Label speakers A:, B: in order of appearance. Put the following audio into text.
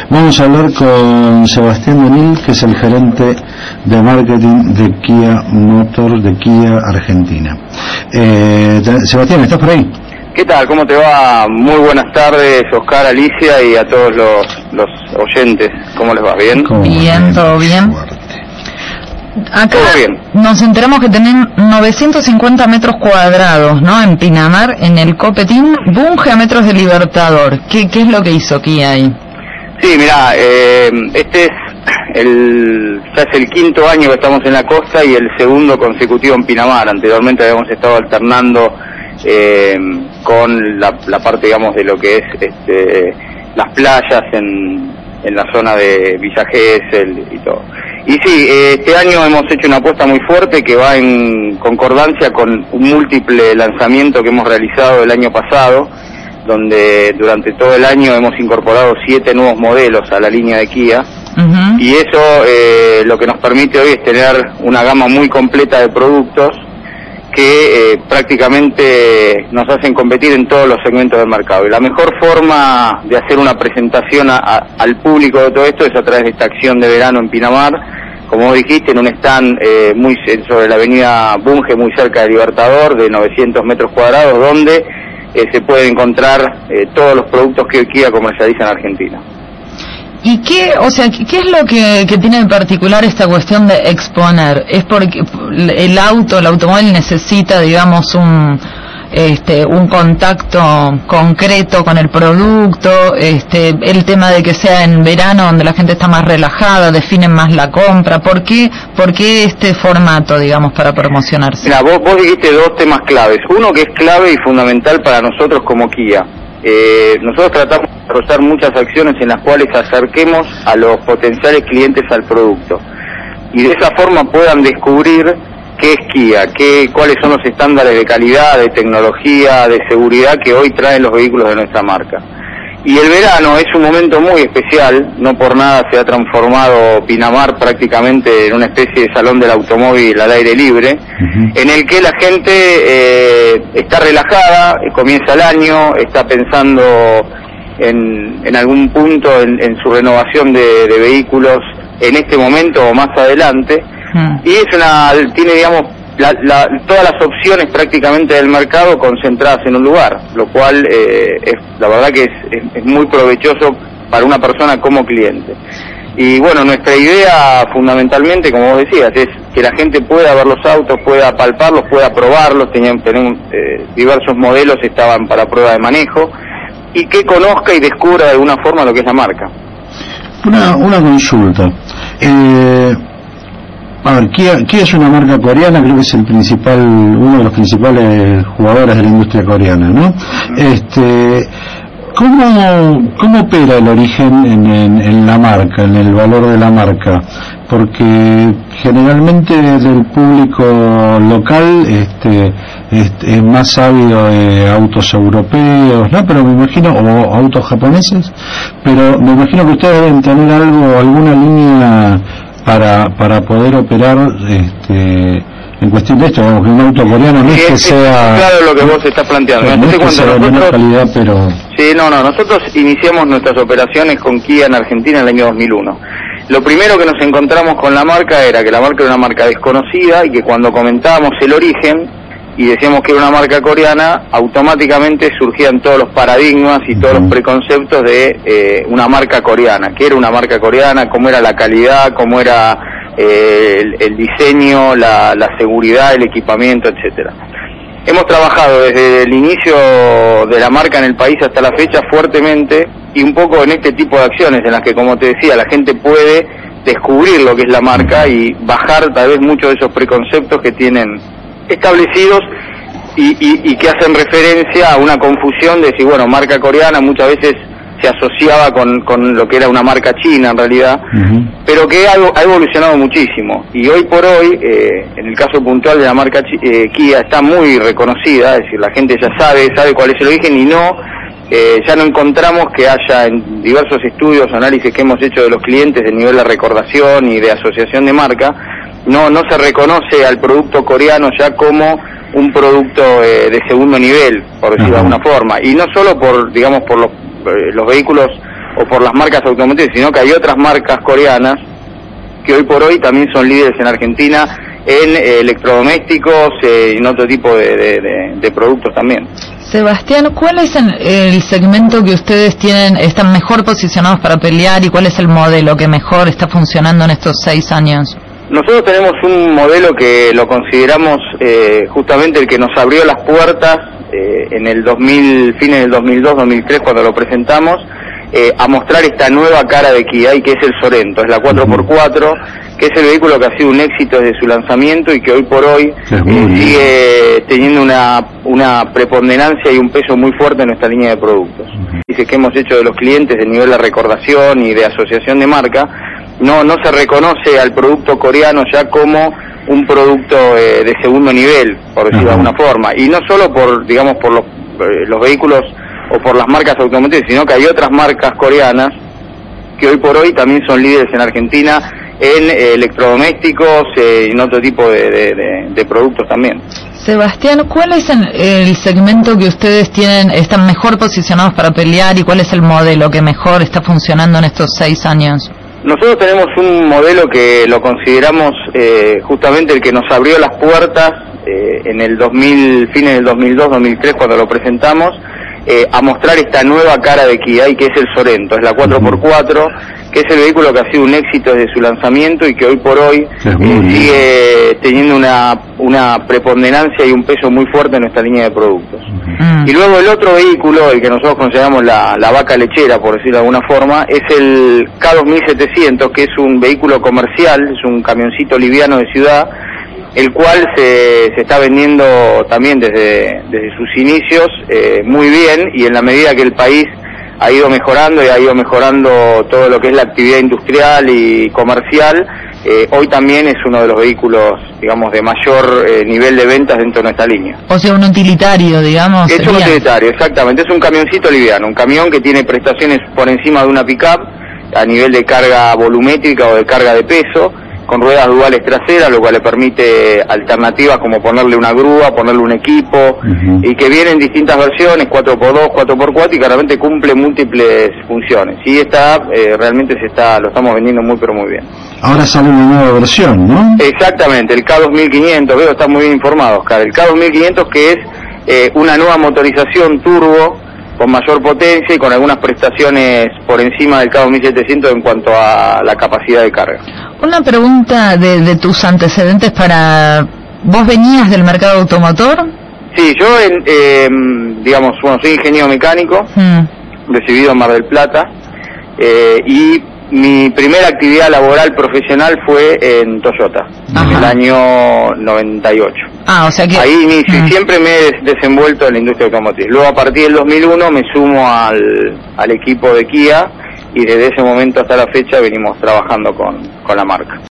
A: Vamos a hablar con Sebastián Denil, que es el gerente de marketing de Kia Motors, de Kia Argentina. Sebastián, ¿estás por ahí?
B: ¿Qué tal? ¿Cómo te va? Muy buenas tardes, Oscar, Alicia y a todos los oyentes. ¿Cómo les va? ¿Bien?
C: Bien, todo bien. Acá nos enteramos que tienen 950 metros cuadrados, ¿no? En Pinamar, en el Copetín, Bunge a metros de Libertador. ¿Qué es lo que hizo Kia ahí?
B: Sí, mirá, este es ya es el quinto año que estamos en la costa y el segundo consecutivo en Pinamar. Anteriormente habíamos estado alternando con la parte, digamos, de lo que es las playas en la zona de Villa Gesell y todo. Y sí, este año hemos hecho una apuesta muy fuerte que va en concordancia con un múltiple lanzamiento que hemos realizado el año pasado, donde durante todo el año hemos incorporado 7 nuevos modelos a la línea de Kia. Y eso lo que nos permite hoy es tener una gama muy completa de productos que prácticamente nos hacen competir en todos los segmentos del mercado. Y la mejor forma de hacer una presentación al público de todo esto es a través de esta acción de verano en Pinamar, como vos dijiste, en un stand muy sobre la avenida Bunge, muy cerca de Libertador, de 900 metros cuadrados, donde se pueden encontrar todos los productos que Kia comercializa en Argentina.
C: ¿Y qué es lo que tiene en particular esta cuestión de exponer? ¿Es porque el automóvil necesita, digamos, un contacto concreto con el producto, el tema de que sea en verano donde la gente está más relajada, definen más la compra? ¿Por qué este formato, digamos, para promocionarse?
B: Mira, vos dijiste dos temas claves. Uno que es clave y fundamental para nosotros como Kia. Nosotros tratamos de desarrollar muchas acciones en las cuales acerquemos a los potenciales clientes al producto y de esa forma puedan descubrir qué es Kia, cuáles son los estándares de calidad, de tecnología, de seguridad que hoy traen los vehículos de nuestra marca. Y el verano es un momento muy especial, no por nada se ha transformado Pinamar prácticamente en una especie de salón del automóvil al aire libre, en el que la gente está relajada, comienza el año, está pensando en algún punto en su renovación de vehículos en este momento o más adelante, y tiene, digamos, todas las opciones prácticamente del mercado concentradas en un lugar, lo cual la verdad que es muy provechoso para una persona como cliente. Y bueno, nuestra idea fundamentalmente, como vos decías, es que la gente pueda ver los autos, pueda palparlos, pueda probarlos. Tenemos diversos modelos, estaban para prueba de manejo, y que conozca y descubra de alguna forma lo que es la marca.
A: Una consulta. A ver, Kia es una marca coreana, creo que es uno de los principales jugadores de la industria coreana, ¿no? ¿Cómo opera el origen en la marca, en el valor de la marca? Porque generalmente del público local es más ávido de autos europeos, ¿no? Pero me imagino, o autos japoneses, pero me imagino que ustedes deben tener alguna línea para poder operar en cuestión de esto, que un auto coreano no es que sea...
B: Claro lo que vos estás planteando.
A: No es que sea de menor calidad, pero...
B: Sí, nosotros iniciamos nuestras operaciones con Kia en Argentina en el año 2001. Lo primero que nos encontramos con la marca era que la marca era una marca desconocida y que cuando comentábamos el origen y decíamos que era una marca coreana, automáticamente surgían todos los paradigmas y todos los preconceptos de una marca coreana. ¿Qué era una marca coreana? ¿Cómo era la calidad? ¿Cómo era el diseño, la seguridad, el equipamiento, etcétera? Hemos trabajado desde el inicio de la marca en el país hasta la fecha fuertemente y un poco en este tipo de acciones en las que, como te decía, la gente puede descubrir lo que es la marca y bajar tal vez muchos de esos preconceptos que tienen establecidos y que hacen referencia a una confusión de decir, bueno, marca coreana muchas veces se asociaba con lo que era una marca china en realidad, pero que ha evolucionado muchísimo y hoy por hoy, en el caso puntual de la marca Kia, está muy reconocida, es decir, la gente ya sabe cuál es el origen y ya no encontramos que haya en diversos estudios o análisis que hemos hecho de los clientes de nivel de recordación y de asociación de marca, no se reconoce al producto coreano ya como un producto de segundo nivel, por decirlo de alguna forma, y no solo por los vehículos o por las marcas automotrices, sino que hay otras marcas coreanas que hoy por hoy también son líderes en Argentina en electrodomésticos y en otro tipo de productos también.
C: Sebastián, ¿cuál es el segmento que ustedes están mejor posicionados para pelear y cuál es el modelo que mejor está funcionando en estos 6 años?
B: Nosotros tenemos un modelo que lo consideramos justamente el que nos abrió las puertas en el fines del 2002-2003 cuando lo presentamos, a mostrar esta nueva cara de Kia, y que es el Sorento, es la 4x4, que es el vehículo que ha sido un éxito desde su lanzamiento y que hoy por hoy sigue teniendo una preponderancia y un peso muy fuerte en nuestra línea de productos. Dice que hemos hecho de los clientes de nivel de recordación y de asociación de marca, no se reconoce al producto coreano ya como un producto de segundo nivel, por decirlo de alguna forma, y no solo por los vehículos o por las marcas automotrices, sino que hay otras marcas coreanas que hoy por hoy también son líderes en Argentina en electrodomésticos y en otro tipo de productos también.
C: Sebastián, ¿cuál es el segmento que ustedes están mejor posicionados para pelear y cuál es el modelo que mejor está funcionando en estos 6 años?
B: Nosotros tenemos un modelo que lo consideramos justamente el que nos abrió las puertas en el fines del 2002-2003 cuando lo presentamos, a mostrar esta nueva cara de Kia, y que es el Sorento, es la 4x4, que es el vehículo que ha sido un éxito desde su lanzamiento y que hoy por hoy sigue teniendo una preponderancia y un peso muy fuerte en nuestra línea de productos. Y luego el otro vehículo, el que nosotros consideramos la vaca lechera, por decirlo de alguna forma, es el K2700, que es un vehículo comercial, es un camioncito liviano de ciudad, el cual se está vendiendo también desde sus inicios muy bien, y en la medida que el país ha ido mejorando y ha ido mejorando todo lo que es la actividad industrial y comercial, hoy también es uno de los vehículos, digamos, de mayor nivel de ventas dentro de nuestra línea.
C: O sea, un utilitario, digamos.
B: Es un utilitario, exactamente, es un camioncito liviano, un camión que tiene prestaciones por encima de una pick-up a nivel de carga volumétrica o de carga de peso, con ruedas duales traseras, lo cual le permite alternativas como ponerle una grúa, ponerle un equipo, y que viene en distintas versiones, 4x2, 4x4, y claramente cumple múltiples funciones. Y realmente lo estamos vendiendo muy pero muy bien.
A: Ahora sale una nueva versión, ¿no?
B: Exactamente, el K2500, veo, está muy bien informado, Oscar. El K2500, que es una nueva motorización turbo, con mayor potencia y con algunas prestaciones por encima del K2700 en cuanto a la capacidad de carga.
C: Una pregunta de tus antecedentes ¿Vos venías del mercado automotor?
B: Sí, yo, soy ingeniero mecánico, recibido en Mar del Plata, y mi primera actividad laboral profesional fue en Toyota, en el año 98.
C: O sea que...
B: Ahí inicio, y siempre me he desenvuelto en la industria automotriz. Luego, a partir del 2001, me sumo al equipo de Kia, y desde ese momento hasta la fecha venimos trabajando con la marca.